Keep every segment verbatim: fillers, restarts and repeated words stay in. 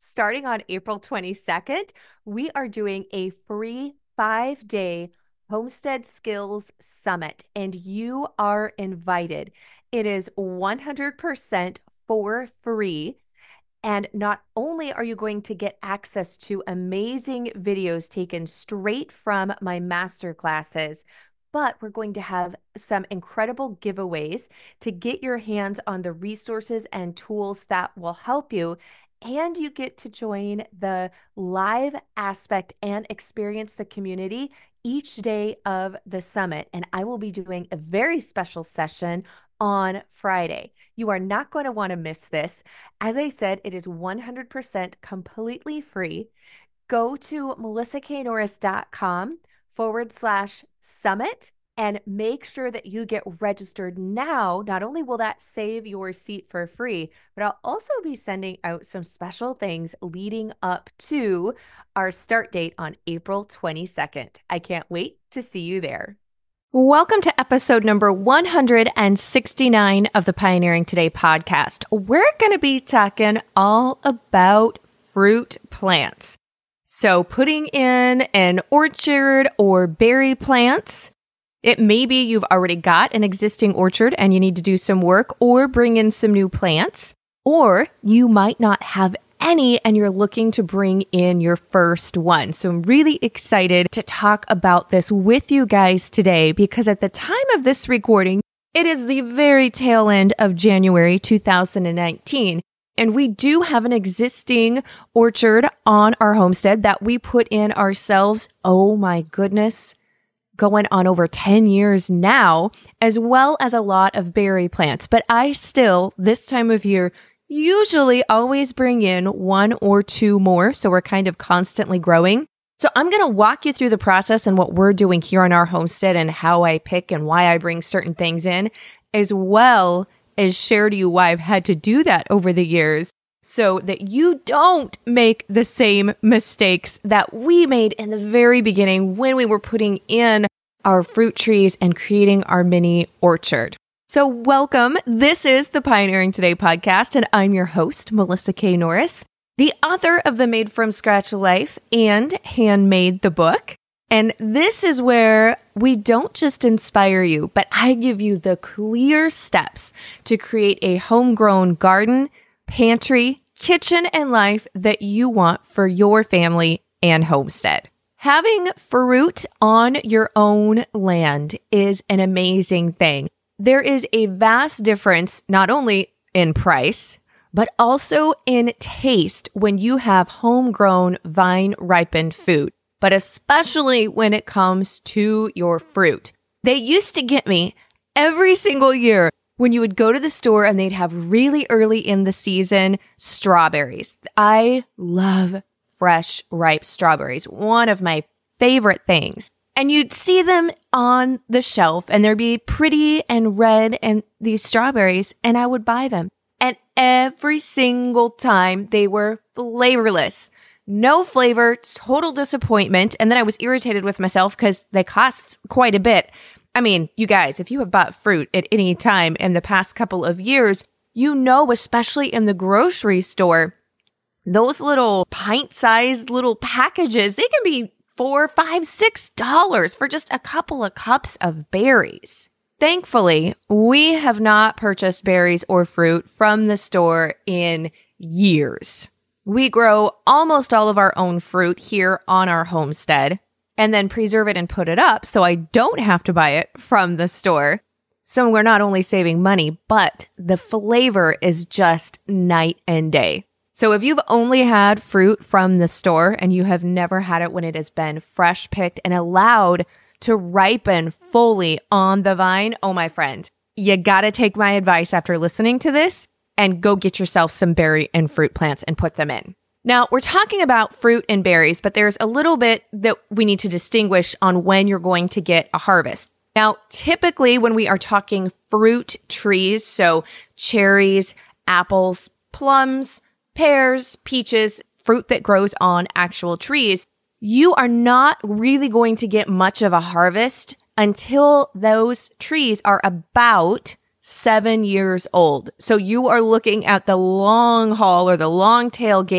starting on April twenty-second, we are doing a free five-day Homestead Skills Summit, and you are invited. It is one hundred percent for free. And not only are you going to get access to amazing videos taken straight from my master classes, but we're going to have some incredible giveaways to get your hands on the resources and tools that will help you. And you get to join the live aspect and experience the community each day of the summit. And I will be doing a very special session on Friday. You are not going to want to miss this. As I said, it is one hundred percent completely free. Go to melissaknorris.com forward slash summit and make sure that you get registered now. Not only will that save your seat for free, but I'll also be sending out some special things leading up to our start date on April twenty-second. I can't wait to see you there. Welcome to episode number one hundred sixty-nine of the Pioneering Today podcast. We're going to be talking all about fruit plants. So putting in an orchard or berry plants. It may be you've already got an existing orchard and you need to do some work or bring in some new plants, or you might not have any and you're looking to bring in your first one. So I'm really excited to talk about this with you guys today because at the time of this recording, it is the very tail end of January two thousand nineteen. And we do have an existing orchard on our homestead that we put in ourselves. Oh my goodness, going on over ten years now, as well as a lot of berry plants. But I still, this time of year, usually always bring in one or two more. So we're kind of constantly growing. So I'm going to walk you through the process and what we're doing here on our homestead and how I pick and why I bring certain things in, as well as share to you why I've had to do that over the years so that you don't make the same mistakes that we made in the very beginning when we were putting in our fruit trees and creating our mini orchard. So welcome. This is the Pioneering Today podcast, and I'm your host, Melissa K. Norris, the author of the Made from Scratch Life and Handmade the book. And this is where we don't just inspire you, but I give you the clear steps to create a homegrown garden, pantry, kitchen, and life that you want for your family and homestead. Having fruit on your own land is an amazing thing. There is a vast difference, not only in price, but also in taste when you have homegrown vine-ripened food, but especially when it comes to your fruit. They used to get me every single year when you would go to the store and they'd have really early in the season strawberries. I love fresh, ripe strawberries, one of my favorite things. And you'd see them on the shelf and there'd be pretty and red and these strawberries, and I would buy them. And every single time they were flavorless. No flavor, total disappointment. And then I was irritated with myself because they cost quite a bit. I mean, you guys, if you have bought fruit at any time in the past couple of years, you know, especially in the grocery store, those little pint-sized little packages, they can be four, five, six dollars for just a couple of cups of berries. Thankfully, we have not purchased berries or fruit from the store in years. We grow almost all of our own fruit here on our homestead and then preserve it and put it up so I don't have to buy it from the store. So we're not only saving money, but the flavor is just night and day. So if you've only had fruit from the store and you have never had it when it has been fresh picked and allowed to ripen fully on the vine, oh my friend, you gotta take my advice after listening to this and go get yourself some berry and fruit plants and put them in. Now, we're talking about fruit and berries, but there's a little bit that we need to distinguish on when you're going to get a harvest. Now, typically when we are talking fruit trees, so cherries, apples, plums, pears, peaches, fruit that grows on actual trees, you are not really going to get much of a harvest until those trees are about seven years old. So you are looking at the long haul or the long tail game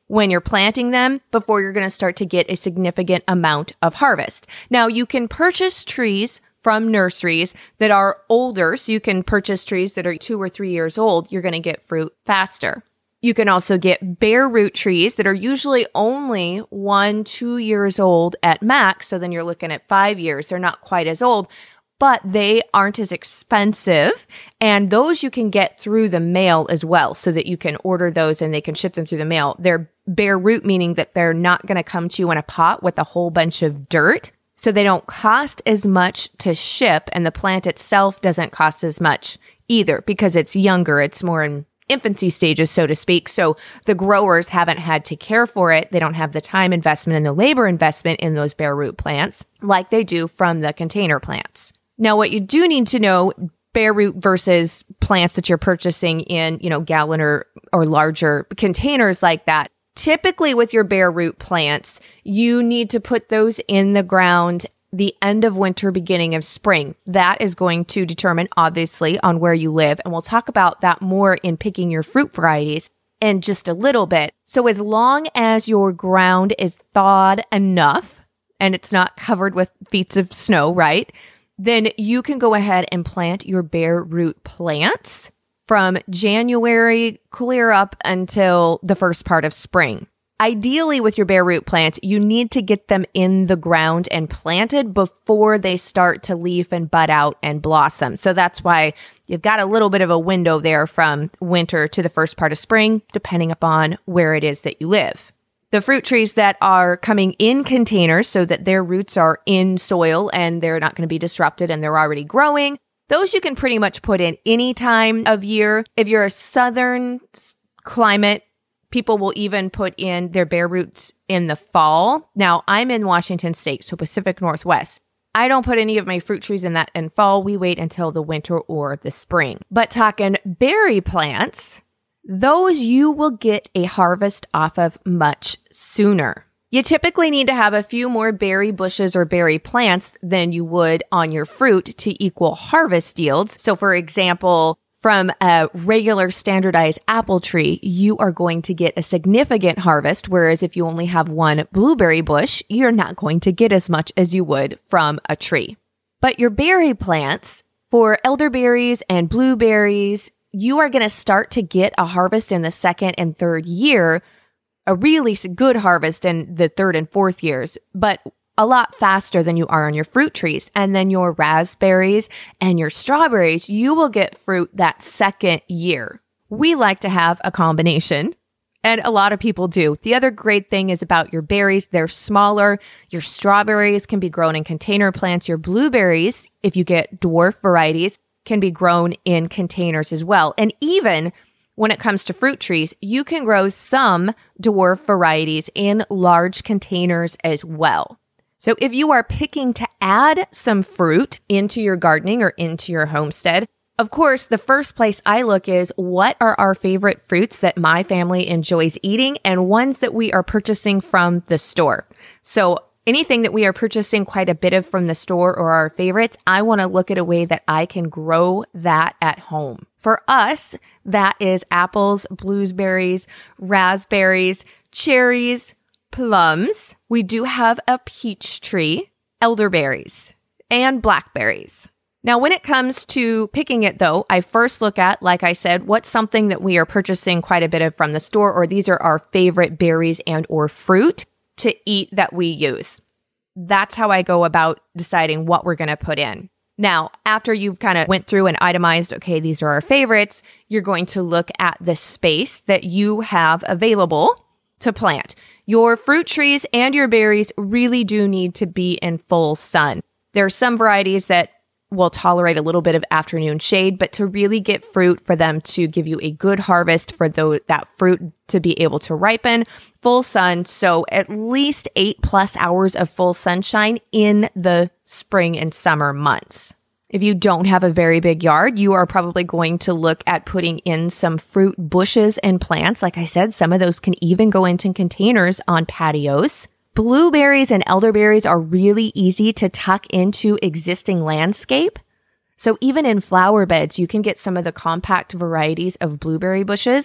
when you're planting them before you're going to start to get a significant amount of harvest. Now, you can purchase trees from nurseries that are older. So you can purchase trees that are two or three years old. You're going to get fruit faster. You can also get bare root trees that are usually only one, two years old at max. So then you're looking at five years. They're not quite as old, but they aren't as expensive. And those you can get through the mail as well, so that you can order those and they can ship them through the mail. They're bare root, meaning that they're not going to come to you in a pot with a whole bunch of dirt. So they don't cost as much to ship, and the plant itself doesn't cost as much either because it's younger. It's more in infancy stages, so to speak. So the growers haven't had to care for it. They don't have the time investment and the labor investment in those bare root plants like they do from the container plants. Now, what you do need to know, bare root versus plants that you're purchasing in, you know, gallon or, or larger containers like that. Typically with your bare root plants, you need to put those in the ground the end of winter, beginning of spring. That is going to determine, obviously, on where you live. And we'll talk about that more in picking your fruit varieties in just a little bit. So as long as your ground is thawed enough and it's not covered with feet of snow, right? Then you can go ahead and plant your bare root plants from January clear up until the first part of spring. Ideally, with your bare root plants, you need to get them in the ground and planted before they start to leaf and bud out and blossom. So that's why you've got a little bit of a window there from winter to the first part of spring, depending upon where it is that you live. The fruit trees that are coming in containers so that their roots are in soil and they're not going to be disrupted and they're already growing, those you can pretty much put in any time of year. If you're a southern climate, people will even put in their bare roots in the fall. Now, I'm in Washington State, so Pacific Northwest. I don't put any of my fruit trees in that in fall. We wait until the winter or the spring. But talking berry plants, those you will get a harvest off of much sooner. You typically need to have a few more berry bushes or berry plants than you would on your fruit to equal harvest yields. So for example, from a regular standardized apple tree, you are going to get a significant harvest, whereas if you only have one blueberry bush, you're not going to get as much as you would from a tree. But your berry plants, for elderberries and blueberries, you are going to start to get a harvest in the second and third year, a really good harvest in the third and fourth years, but a lot faster than you are on your fruit trees. And then your raspberries and your strawberries, you will get fruit that second year. We like to have a combination, and a lot of people do. The other great thing is about your berries, they're smaller. Your strawberries can be grown in container plants. Your blueberries, if you get dwarf varieties, can be grown in containers as well. And even when it comes to fruit trees, you can grow some dwarf varieties in large containers as well. So if you are picking to add some fruit into your gardening or into your homestead, of course, the first place I look is what are our favorite fruits that my family enjoys eating and ones that we are purchasing from the store. So anything that we are purchasing quite a bit of from the store or our favorites, I want to look at a way that I can grow that at home. For us, that is apples, blueberries, raspberries, cherries, plums. We do have a peach tree, elderberries, and blackberries. Now, when it comes to picking it, though, I first look at, like I said, what's something that we are purchasing quite a bit of from the store, or these are our favorite berries and or fruit to eat that we use. That's how I go about deciding what we're going to put in. Now, after you've kind of went through and itemized, okay, these are our favorites, you're going to look at the space that you have available to plant. Your fruit trees and your berries really do need to be in full sun. There are some varieties that will tolerate a little bit of afternoon shade, but to really get fruit, for them to give you a good harvest, for those, that fruit to be able to ripen, full sun. So at least eight plus hours of full sunshine in the spring and summer months. If you don't have a very big yard, you are probably going to look at putting in some fruit bushes and plants. Like I said, some of those can even go into containers on patios. Blueberries and elderberries are really easy to tuck into existing landscape. So even in flower beds, you can get some of the compact varieties of blueberry bushes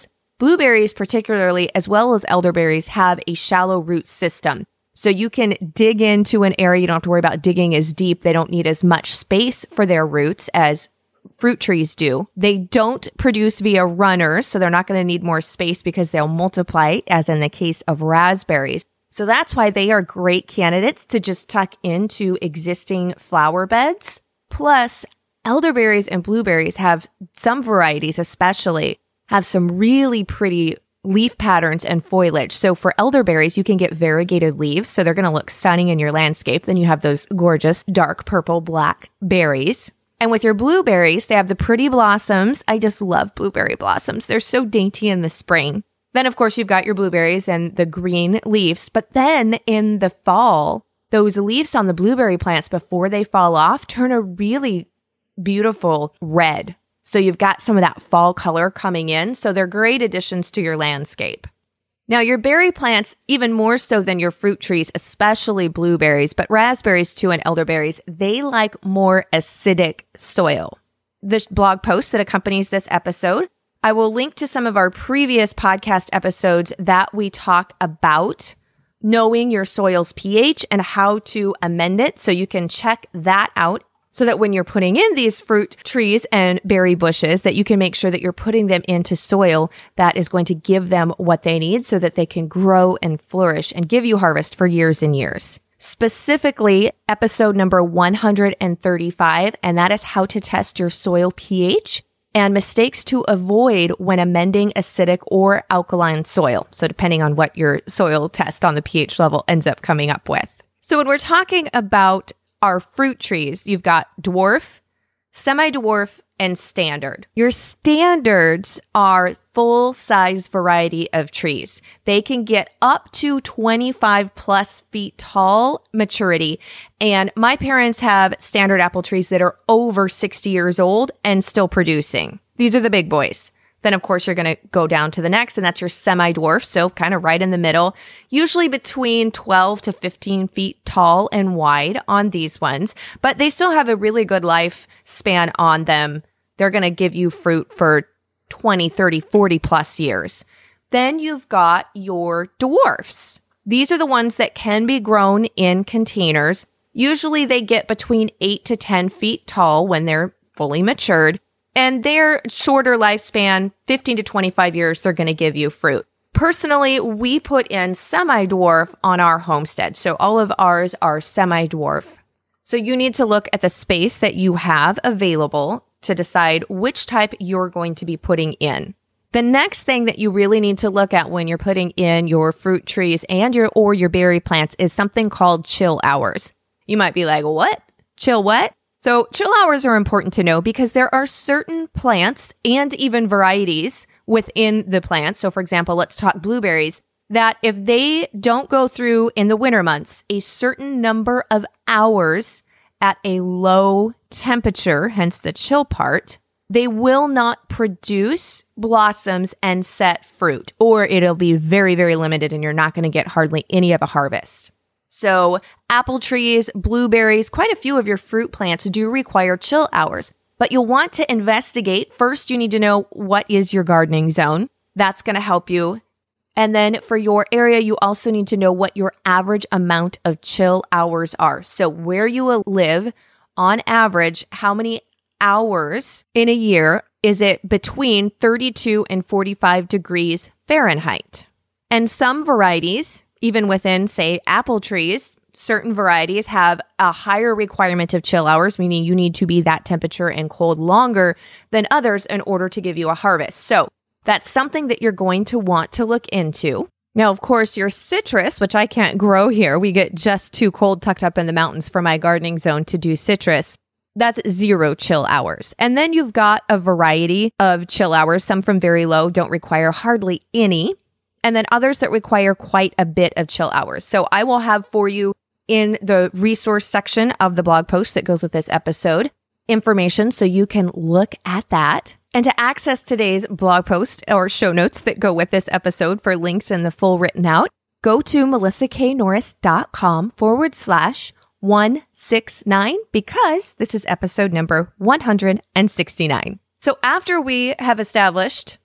Blueberries particularly, as well as elderberries, have a shallow root system. So you can dig into an area. You don't have to worry about digging as deep. They don't need as much space for their roots as fruit trees do. They don't produce via runners, so they're not going to need more space because they'll multiply, as in the case of raspberries. So that's why they are great candidates to just tuck into existing flower beds. Plus, elderberries and blueberries have, some varieties especially, have some really pretty leaf patterns and foliage. So for elderberries, you can get variegated leaves, so they're going to look stunning in your landscape. Then you have those gorgeous dark purple black berries. And with your blueberries, they have the pretty blossoms. I just love blueberry blossoms. They're so dainty in the spring. Then, of course, you've got your blueberries and the green leaves. But then in the fall, those leaves on the blueberry plants, before they fall off, turn a really beautiful red. So you've got some of that fall color coming in. So they're great additions to your landscape. Now, your berry plants, even more so than your fruit trees, especially blueberries, but raspberries too and elderberries, they like more acidic soil. The blog post that accompanies this episode, I will link to some of our previous podcast episodes that we talk about knowing your soil's pH and how to amend it. So you can check that out, so that when you're putting in these fruit trees and berry bushes, that you can make sure that you're putting them into soil that is going to give them what they need so that they can grow and flourish and give you harvest for years and years. Specifically, episode number one hundred thirty-five, and that is how to test your soil pH and mistakes to avoid when amending acidic or alkaline soil. So depending on what your soil test on the pH level ends up coming up with. So when we're talking about our fruit trees, you've got dwarf, semi-dwarf, and standard. Your standards are full-size variety of trees. They can get up to twenty-five plus feet tall maturity. And my parents have standard apple trees that are over sixty years old and still producing. These are the big boys. Then, of course, you're going to go down to the next, and that's your semi-dwarf, so kind of right in the middle, usually between twelve to fifteen feet tall and wide on these ones, but they still have a really good lifespan on them. They're going to give you fruit for twenty, thirty, forty plus years. Then you've got your dwarfs. These are the ones that can be grown in containers. Usually they get between eight to ten feet tall when they're fully matured. And their shorter lifespan, fifteen to twenty-five years, they're going to give you fruit. Personally, we put in semi-dwarf on our homestead. So all of ours are semi-dwarf. So you need to look at the space that you have available to decide which type you're going to be putting in. The next thing that you really need to look at when you're putting in your fruit trees and your or your berry plants is something called chill hours. You might be like, what? Chill what? So chill hours are important to know because there are certain plants and even varieties within the plant. So for example, let's talk blueberries, that if they don't go through in the winter months a certain number of hours at a low temperature, hence the chill part, they will not produce blossoms and set fruit, or it'll be very, very limited and you're not going to get hardly any of a harvest. So apple trees, blueberries, quite a few of your fruit plants do require chill hours, but you'll want to investigate. First, you need to know what is your gardening zone. That's going to help you. And then for your area, you also need to know what your average amount of chill hours are. So where you will live, on average, how many hours in a year is it between thirty-two and forty-five degrees Fahrenheit? And some varieties, even within, say, apple trees, certain varieties have a higher requirement of chill hours, meaning you need to be that temperature and cold longer than others in order to give you a harvest. So that's something that you're going to want to look into. Now, of course, your citrus, which I can't grow here, we get just too cold tucked up in the mountains for my gardening zone to do citrus. That's zero chill hours. And then you've got a variety of chill hours, some from very low, don't require hardly any, and then others that require quite a bit of chill hours. So I will have for you in the resource section of the blog post that goes with this episode information so you can look at that. And to access today's blog post or show notes that go with this episode for links and the full written out, go to melissaknorris.com forward slash 169 because this is episode number one hundred sixty-nine. So after we have established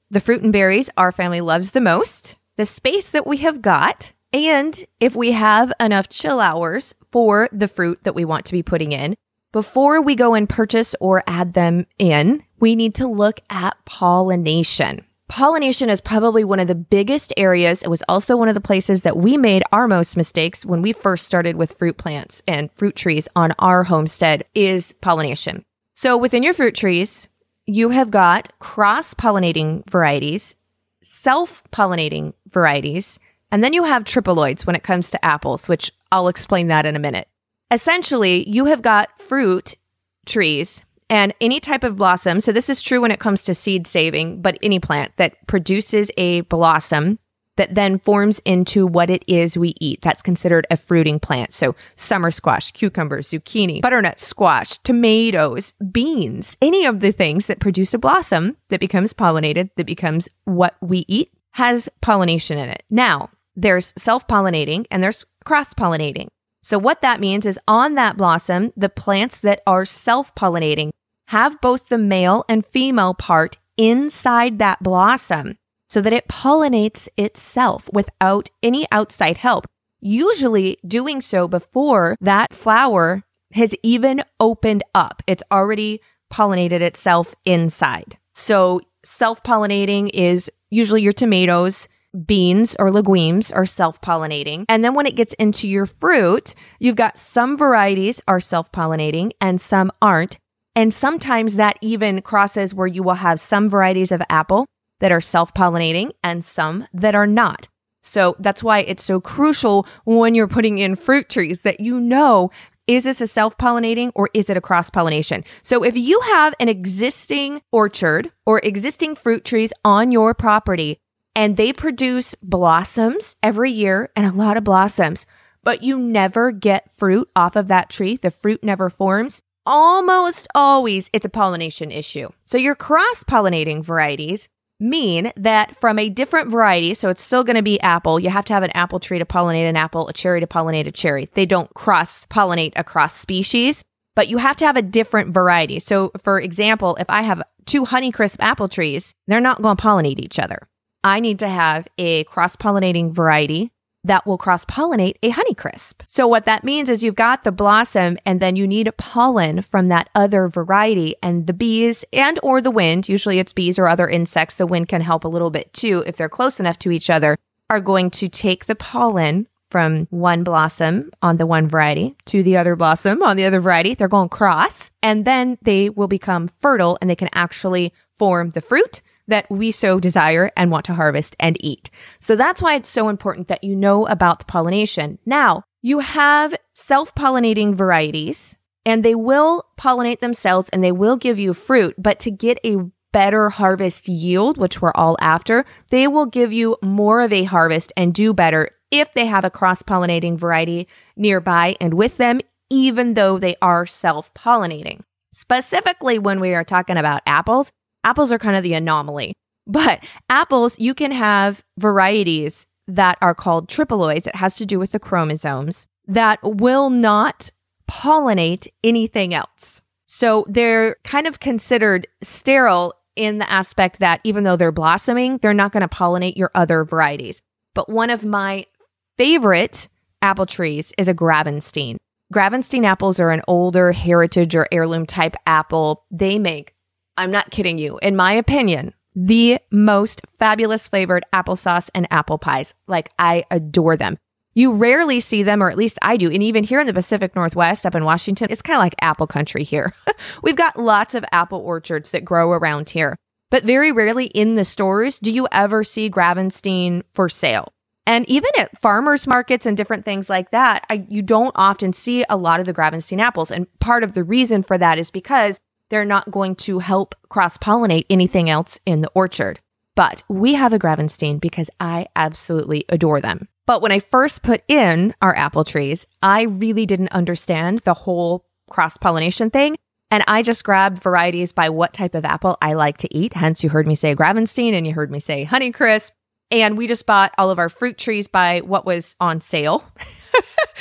the fruit and berries our family loves the most, the space that we have got, and if we have enough chill hours for the fruit that we want to be putting in. Before we go and purchase or add them in, we need to look at pollination. Pollination is probably one of the biggest areas. It was also one of the places that we made our most mistakes when we first started with fruit plants and fruit trees on our homestead is pollination. So within your fruit trees, you have got cross-pollinating varieties, self-pollinating varieties, and then you have triploids when it comes to apples, which I'll explain that in a minute. Essentially, you have got fruit trees and any type of blossom. So this is true when it comes to seed saving, but any plant that produces a blossom that then forms into what it is we eat. That's considered a fruiting plant. So summer squash, cucumbers, zucchini, butternut squash, tomatoes, beans, any of the things that produce a blossom that becomes pollinated, that becomes what we eat, has pollination in it. Now, there's self-pollinating and there's cross-pollinating. So what that means is on that blossom, the plants that are self-pollinating have both the male and female part inside that blossom so that it pollinates itself without any outside help, usually doing so before that flower has even opened up. It's already pollinated itself inside. So self-pollinating is usually your tomatoes, beans or legumes are self-pollinating. And then when it gets into your fruit, you've got some varieties are self-pollinating and some aren't. And sometimes that even crosses where you will have some varieties of apple that are self-pollinating and some that are not. So that's why it's so crucial when you're putting in fruit trees that you know, is this a self-pollinating or is it a cross-pollination? So if you have an existing orchard or existing fruit trees on your property, and they produce blossoms every year and a lot of blossoms, but you never get fruit off of that tree. The fruit never forms. Almost always it's a pollination issue. So your cross-pollinating varieties mean that from a different variety, so it's still going to be apple, you have to have an apple tree to pollinate an apple, a cherry to pollinate a cherry. They don't cross-pollinate across species, but you have to have a different variety. So for example, if I have two Honeycrisp apple trees, they're not going to pollinate each other. I need to have a cross-pollinating variety that will cross-pollinate a Honeycrisp. So what that means is you've got the blossom and then you need pollen from that other variety, and the bees and or the wind, usually it's bees or other insects, the wind can help a little bit too if they're close enough to each other, are going to take the pollen from one blossom on the one variety to the other blossom on the other variety. They're going to cross and then they will become fertile and they can actually form the fruit that we so desire and want to harvest and eat. So that's why it's so important that you know about the pollination. Now, you have self-pollinating varieties and they will pollinate themselves and they will give you fruit, but to get a better harvest yield, which we're all after, they will give you more of a harvest and do better if they have a cross-pollinating variety nearby and with them, even though they are self-pollinating. Specifically, when we are talking about apples, apples are kind of the anomaly, but apples, you can have varieties that are called triploids. It has to do with the chromosomes that will not pollinate anything else. So they're kind of considered sterile in the aspect that even though they're blossoming, they're not going to pollinate your other varieties. But one of my favorite apple trees is a Gravenstein. Gravenstein apples are an older heritage or heirloom type apple. They make, I'm not kidding you, in my opinion, the most fabulous flavored applesauce and apple pies. Like, I adore them. You rarely see them, or at least I do. And even here in the Pacific Northwest, up in Washington, it's kind of like apple country here. We've got lots of apple orchards that grow around here. But very rarely in the stores do you ever see Gravenstein for sale. And even at farmers markets and different things like that, I, you don't often see a lot of the Gravenstein apples. And part of the reason for that is because they're not going to help cross-pollinate anything else in the orchard. But we have a Gravenstein because I absolutely adore them. But when I first put in our apple trees, I really didn't understand the whole cross-pollination thing. And I just grabbed varieties by what type of apple I like to eat. Hence, you heard me say Gravenstein and you heard me say Honeycrisp. And we just bought all of our fruit trees by what was on sale.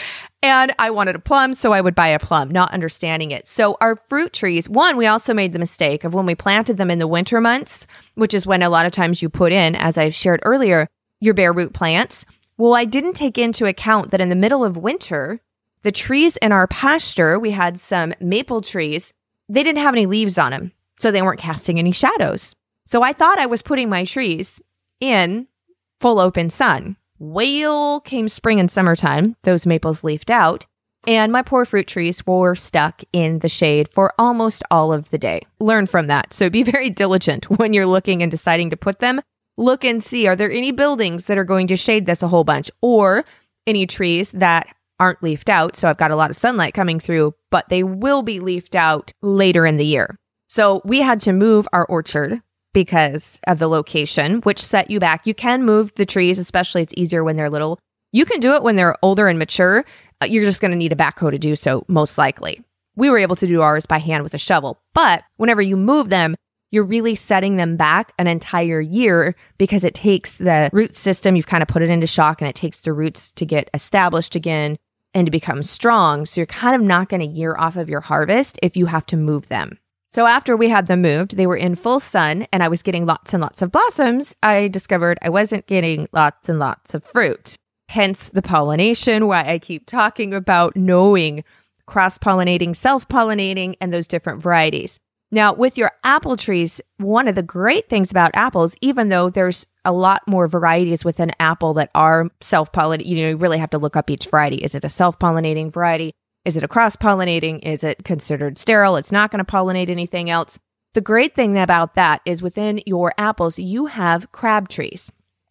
And I wanted a plum, so I would buy a plum, not understanding it. So our fruit trees, one, we also made the mistake of when we planted them in the winter months, which is when a lot of times you put in, as I've shared earlier, your bare root plants. Well, I didn't take into account that in the middle of winter, the trees in our pasture, we had some maple trees, they didn't have any leaves on them, so they weren't casting any shadows. So I thought I was putting my trees in full open sun. Well, came spring and summertime, those maples leafed out, and my poor fruit trees were stuck in the shade for almost all of the day. Learn from that. So be very diligent when you're looking and deciding to put them. Look and see, are there any buildings that are going to shade this a whole bunch, or any trees that aren't leafed out? So I've got a lot of sunlight coming through, but they will be leafed out later in the year. So we had to move our orchard because of the location, which set you back. You can move the trees, especially it's easier when they're little. You can do it when they're older and mature. Uh, you're just going to need a backhoe to do so, most likely. We were able to do ours by hand with a shovel. But whenever you move them, you're really setting them back an entire year because it takes the root system, you've kind of put it into shock, and it takes the roots to get established again and to become strong. So you're kind of knocking a year off of your harvest if you have to move them. So after we had them moved, they were in full sun and I was getting lots and lots of blossoms. I discovered I wasn't getting lots and lots of fruit. Hence the pollination, why I keep talking about knowing cross-pollinating, self-pollinating, and those different varieties. Now, with your apple trees, one of the great things about apples, even though there's a lot more varieties within apple that are self-pollinating, you know, you really have to look up each variety. Is it a self-pollinating variety? Is it a cross-pollinating? Is it considered sterile? It's not going to pollinate anything else. The great thing about that is within your apples, you have crab trees.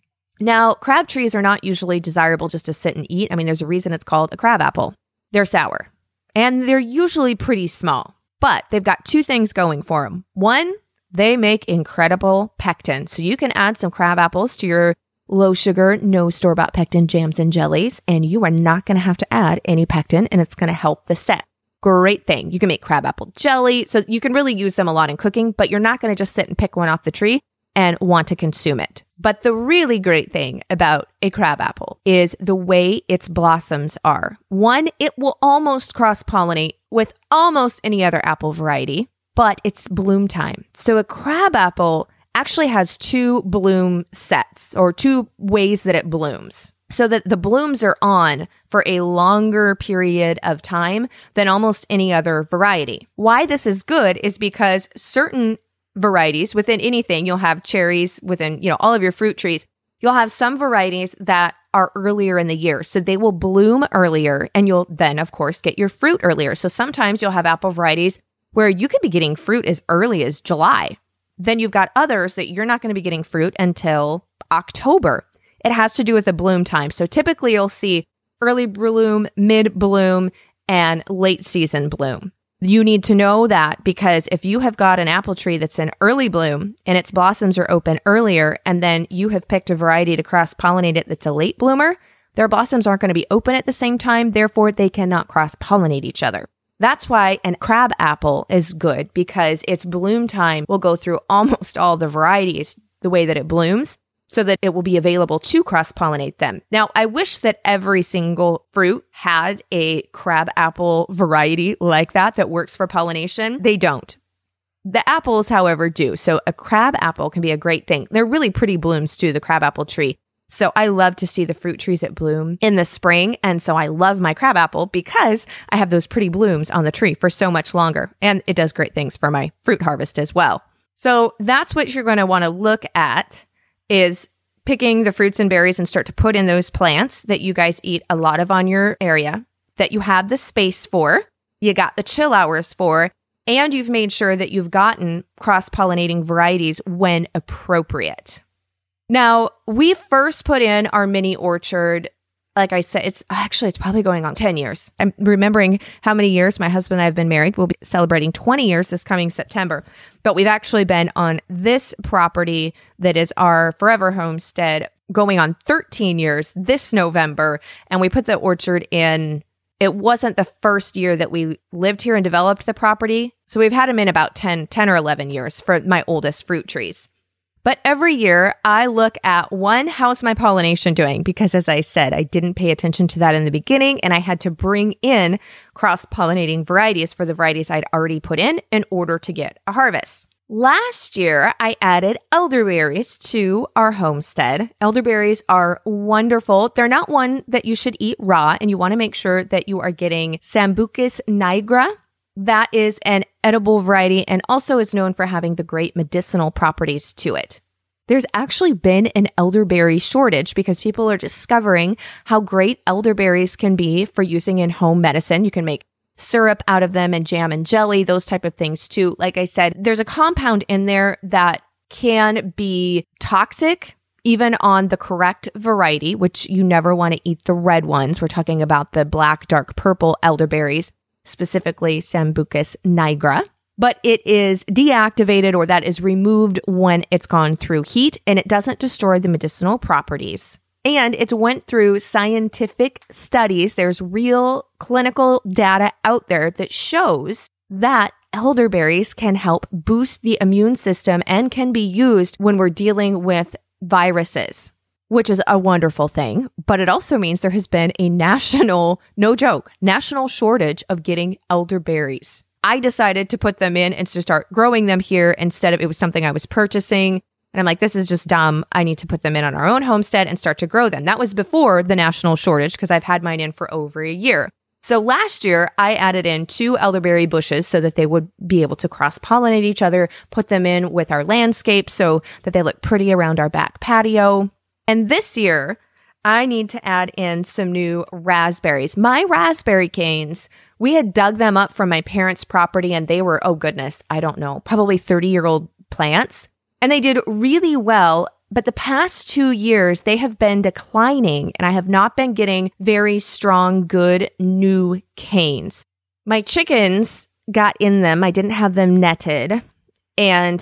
Now, crab trees are not usually desirable just to sit and eat. I mean, there's a reason it's called a crab apple. They're sour, and they're usually pretty small, but they've got two things going for them. One, they make incredible pectin. So you can add some crab apples to your low sugar, no store-bought pectin jams and jellies, and you are not going to have to add any pectin, and it's going to help the set. Great thing. You can make crab apple jelly, so you can really use them a lot in cooking, but you're not going to just sit and pick one off the tree and want to consume it. But the really great thing about a crab apple is the way its blossoms are. One, it will almost cross-pollinate with almost any other apple variety, but it's bloom time. So a crab apple actually has two bloom sets, or two ways that it blooms, so that the blooms are on for a longer period of time than almost any other variety. Why this is good is because certain varieties within anything, you'll have cherries within, you know, all of your fruit trees, you'll have some varieties that are earlier in the year. So they will bloom earlier, and you'll then, of course, get your fruit earlier. So sometimes you'll have apple varieties where you could be getting fruit as early as July. Then you've got others that you're not going to be getting fruit until October. It has to do with the bloom time. So typically you'll see early bloom, mid bloom, and late season bloom. You need to know that because if you have got an apple tree that's in early bloom and its blossoms are open earlier, and then you have picked a variety to cross-pollinate it that's a late bloomer, their blossoms aren't going to be open at the same time. Therefore, they cannot cross-pollinate each other. That's why a crab apple is good, because its bloom time will go through almost all the varieties the way that it blooms, so that it will be available to cross-pollinate them. Now, I wish that every single fruit had a crab apple variety like that that works for pollination. They don't. The apples, however, do. So a crab apple can be a great thing. They're really pretty blooms too, the crab apple tree. So I love to see the fruit trees that bloom in the spring. And so I love my crab apple because I have those pretty blooms on the tree for so much longer. And it does great things for my fruit harvest as well. So that's what you're going to want to look at, is picking the fruits and berries and start to put in those plants that you guys eat a lot of on your area, that you have the space for, you got the chill hours for, and you've made sure that you've gotten cross-pollinating varieties when appropriate. Now, we first put in our mini orchard, like I said, it's actually, it's probably going on ten years. I'm remembering how many years my husband and I have been married. We'll be celebrating twenty years this coming September. But we've actually been on this property that is our forever homestead going on thirteen years this November. And we put the orchard in, it wasn't the first year that we lived here and developed the property. So we've had them in about ten, ten or eleven years for my oldest fruit trees. But every year I look at one, how's my pollination doing? Because as I said, I didn't pay attention to that in the beginning and I had to bring in cross-pollinating varieties for the varieties I'd already put in in order to get a harvest. Last year, I added elderberries to our homestead. Elderberries are wonderful. They're not one that you should eat raw, and you want to make sure that you are getting Sambucus nigra. That is an edible variety and also is known for having the great medicinal properties to it. There's actually been an elderberry shortage because people are discovering how great elderberries can be for using in home medicine. You can make syrup out of them and jam and jelly, those type of things too. Like I said, there's a compound in there that can be toxic even on the correct variety, which you never want to eat the red ones. We're talking about the black, dark purple elderberries, specifically Sambucus nigra. But it is deactivated or that is removed when it's gone through heat and it doesn't destroy the medicinal properties. And it's went through scientific studies. There's real clinical data out there that shows that elderberries can help boost the immune system and can be used when we're dealing with viruses, which is a wonderful thing. But it also means there has been a national, no joke, national shortage of getting elderberries. I decided to put them in and to start growing them here instead of it was something I was purchasing. And I'm like, this is just dumb. I need to put them in on our own homestead and start to grow them. That was before the national shortage because I've had mine in for over a year. So last year, I added in two elderberry bushes so that they would be able to cross-pollinate each other, put them in with our landscape so that they look pretty around our back patio. And this year, I need to add in some new raspberries. My raspberry canes, we had dug them up from my parents' property and they were, oh goodness, I don't know, probably thirty-year-old plants. And they did really well, but the past two years, they have been declining and I have not been getting very strong, good new canes. My chickens got in them. I didn't have them netted and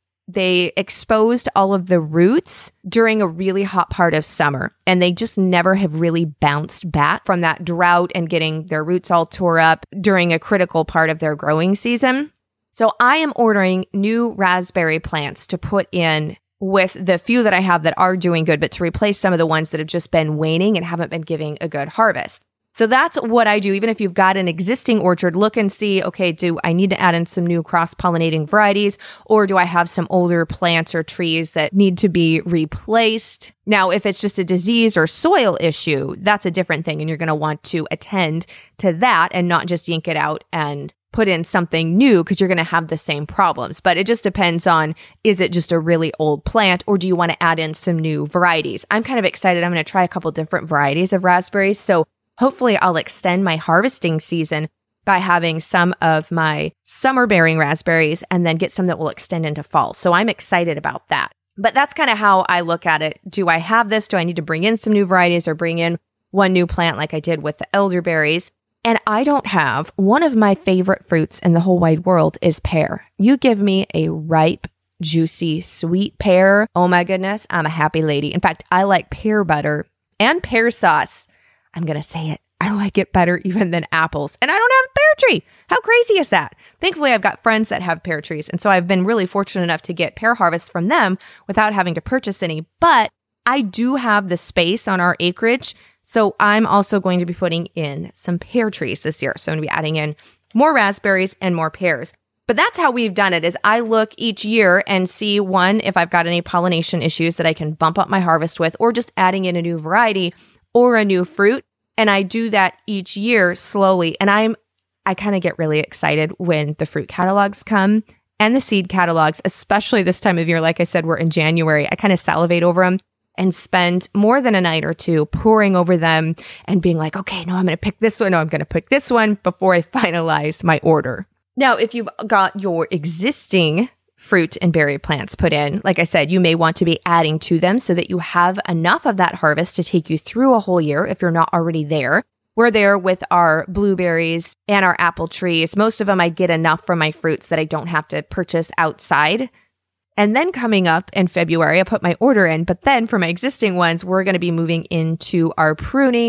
they exposed all of the roots during a really hot part of summer. And they just never have really bounced back from that drought and getting their roots all tore up during a critical part of their growing season. So I am ordering new raspberry plants to put in with the few that I have that are doing good, but to replace some of the ones that have just been waning and haven't been giving a good harvest. So that's what I do. Even if you've got an existing orchard, look and see, okay, do I need to add in some new cross-pollinating varieties or do I have some older plants or trees that need to be replaced? Now, if it's just a disease or soil issue, that's a different thing and you're going to want to attend to that and not just yank it out and put in something new because you're going to have the same problems. But it just depends on, is it just a really old plant or do you want to add in some new varieties? I'm kind of excited. I'm going to try a couple different varieties of raspberries. So hopefully I'll extend my harvesting season by having some of my summer bearing raspberries and then get some that will extend into fall. So I'm excited about that. But that's kind of how I look at it. Do I have this? Do I need to bring in some new varieties or bring in one new plant like I did with the elderberries? And I don't have, one of my favorite fruits in the whole wide world is pear. You give me a ripe, juicy, sweet pear. Oh my goodness, I'm a happy lady. In fact, I like pear butter and pear sauce. I'm going to say it. I like it better even than apples. And I don't have a pear tree. How crazy is that? Thankfully, I've got friends that have pear trees. And so I've been really fortunate enough to get pear harvests from them without having to purchase any. But I do have the space on our acreage. So I'm also going to be putting in some pear trees this year. So I'm going to be adding in more raspberries and more pears. But that's how we've done it is I look each year and see, one, if I've got any pollination issues that I can bump up my harvest with, or just adding in a new variety or a new fruit. And I do that each year slowly. And I'm, I kind of get really excited when the fruit catalogs come and the seed catalogs, especially this time of year. Like I said, we're in January. I kind of salivate over them and spend more than a night or two poring over them and being like, okay, no, I'm going to pick this one. No, I'm going to pick this one before I finalize my order. Now, if you've got your existing fruit and berry plants put in, like I said, you may want to be adding to them so that you have enough of that harvest to take you through a whole year if you're not already there. We're there with our blueberries and our apple trees. Most of them I get enough from my fruits that I don't have to purchase outside. And then coming up in February, I put my order in. But then for my existing ones, we're going to be moving into our pruning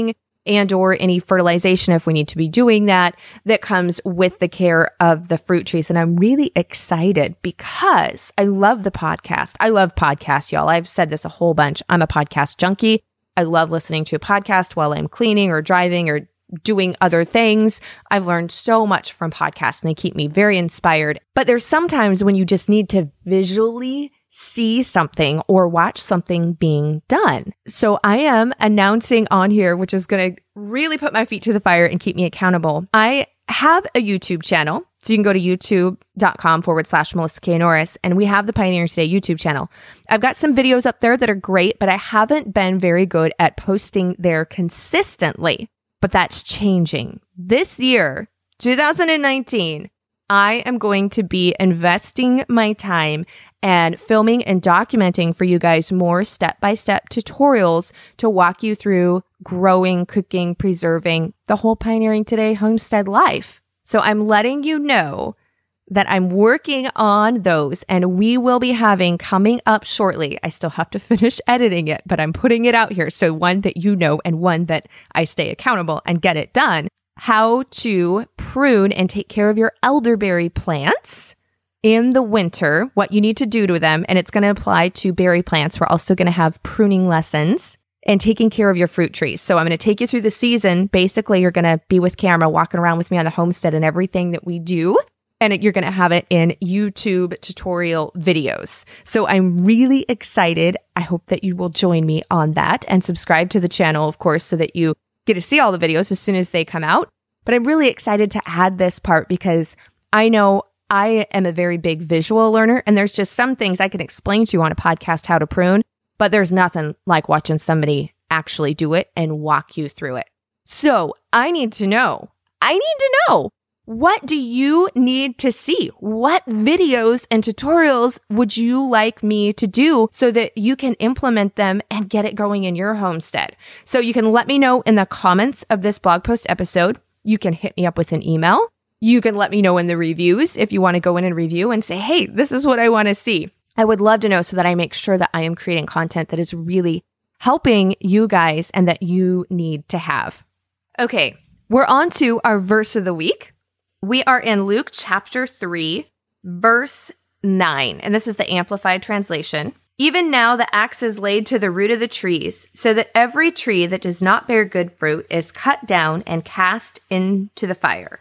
and or any fertilization if we need to be doing that, that comes with the care of the fruit trees. And I'm really excited because I love the podcast. I love podcasts, y'all. I've said this a whole bunch. I'm a podcast junkie. I love listening to a podcast while I'm cleaning or driving or doing other things. I've learned so much from podcasts and they keep me very inspired. But there's sometimes when you just need to visually see something or watch something being done. So I am announcing on here, which is going to really put my feet to the fire and keep me accountable. I have a YouTube channel. So you can go to youtube.com forward slash Melissa K. Norris, and we have the Pioneering Today YouTube channel. I've got some videos up there that are great, but I haven't been very good at posting there consistently. But that's changing. This year, two thousand nineteen, I am going to be investing my time and filming and documenting for you guys more step-by-step tutorials to walk you through growing, cooking, preserving the whole Pioneering Today homestead life. So I'm letting you know that I'm working on those and we will be having coming up shortly. I still have to finish editing it, but I'm putting it out here. So one that you know and one that I stay accountable and get it done. How to prune and take care of your elderberry plants in the winter, what you need to do to them. And it's going to apply to berry plants. We're also going to have pruning lessons and taking care of your fruit trees. So I'm going to take you through the season. Basically, you're going to be with camera, walking around with me on the homestead and everything that we do. And you're going to have it in YouTube tutorial videos. So I'm really excited. I hope that you will join me on that and subscribe to the channel, of course, so that you get to see all the videos as soon as they come out. But I'm really excited to add this part because I know I am a very big visual learner, and there's just some things I can explain to you on a podcast how to prune, but there's nothing like watching somebody actually do it and walk you through it. So I need to know, I need to know, what do you need to see? What videos and tutorials would you like me to do so that you can implement them and get it going in your homestead? So you can let me know in the comments of this blog post episode. You can hit me up with an email. You can let me know in the reviews if you want to go in and review and say, hey, this is what I want to see. I would love to know so that I make sure that I am creating content that is really helping you guys and that you need to have. Okay, we're on to our verse of the week. We are in Luke chapter three, verse nine, and this is the Amplified Translation. Even now the axe is laid to the root of the trees, so that every tree that does not bear good fruit is cut down and cast into the fire.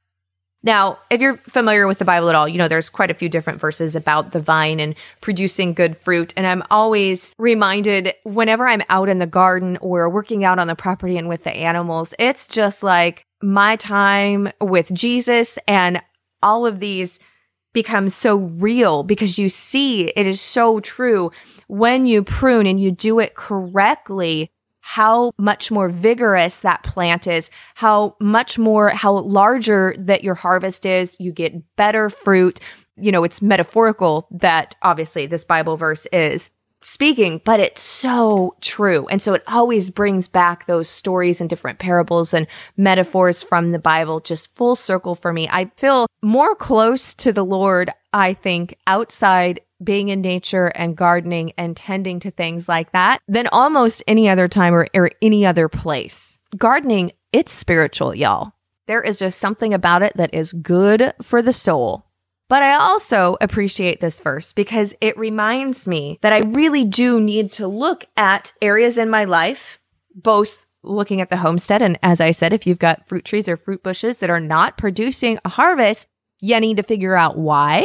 Now, if you're familiar with the Bible at all, you know there's quite a few different verses about the vine and producing good fruit. And I'm always reminded whenever I'm out in the garden or working out on the property and with the animals, it's just like my time with Jesus, and all of these become so real because you see it is so true. When you prune and you do it correctly, how much more vigorous that plant is, how much more, how larger that your harvest is. You get better fruit. You know, it's metaphorical that obviously this Bible verse is speaking, but it's so true. And so it always brings back those stories and different parables and metaphors from the Bible, just full circle for me. I feel more close to the Lord, I think, outside being in nature and gardening and tending to things like that than almost any other time or, or any other place. Gardening, it's spiritual, y'all. There is just something about it that is good for the soul. But I also appreciate this verse because it reminds me that I really do need to look at areas in my life, both looking at the homestead. And as I said, if you've got fruit trees or fruit bushes that are not producing a harvest, you need to figure out why.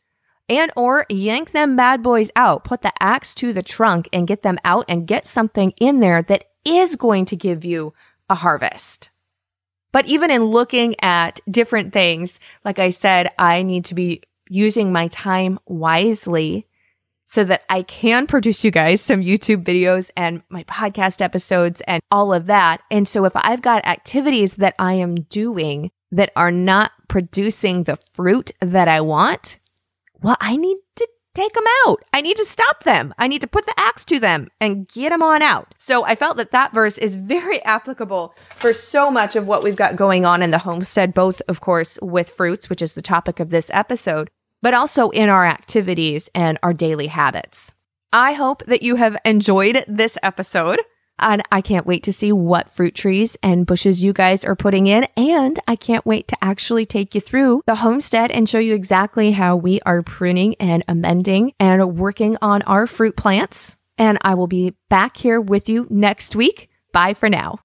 And or yank them bad boys out, put the axe to the trunk and get them out and get something in there that is going to give you a harvest. But even in looking at different things, like I said, I need to be using my time wisely so that I can produce you guys some YouTube videos and my podcast episodes and all of that. And so if I've got activities that I am doing that are not producing the fruit that I want, well, I need to take them out. I need to stop them. I need to put the axe to them and get them on out. So I felt that that verse is very applicable for so much of what we've got going on in the homestead, both, of course, with fruits, which is the topic of this episode, but also in our activities and our daily habits. I hope that you have enjoyed this episode. And I can't wait to see what fruit trees and bushes you guys are putting in. And I can't wait to actually take you through the homestead and show you exactly how we are pruning and amending and working on our fruit plants. And I will be back here with you next week. Bye for now.